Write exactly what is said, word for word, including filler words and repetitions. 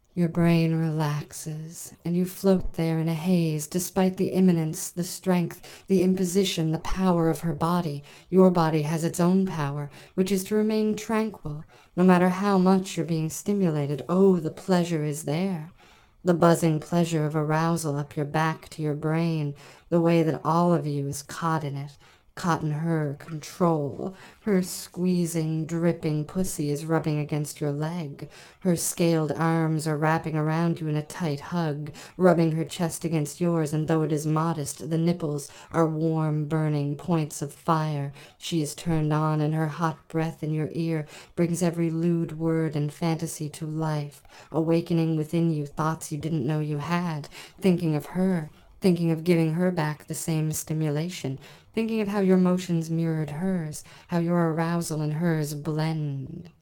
Your brain relaxes, and you float there in a haze, despite the imminence, the strength, the imposition, the power of her body. Your body has its own power, which is to remain tranquil, no matter how much you're being stimulated. Oh, the pleasure is there. The buzzing pleasure of arousal up your back to your brain, the way that all of you is caught in it, caught in her control. Her squeezing, dripping pussy is rubbing against your leg. Her scaled arms are wrapping around you in a tight hug, rubbing her chest against yours, and though it is modest, the nipples are warm, burning points of fire. She is turned on, and her hot breath in your ear brings every lewd word and fantasy to life, awakening within you thoughts you didn't know you had, thinking of her, thinking of giving her back the same stimulation, thinking of how your motions mirrored hers, how your arousal and hers blend.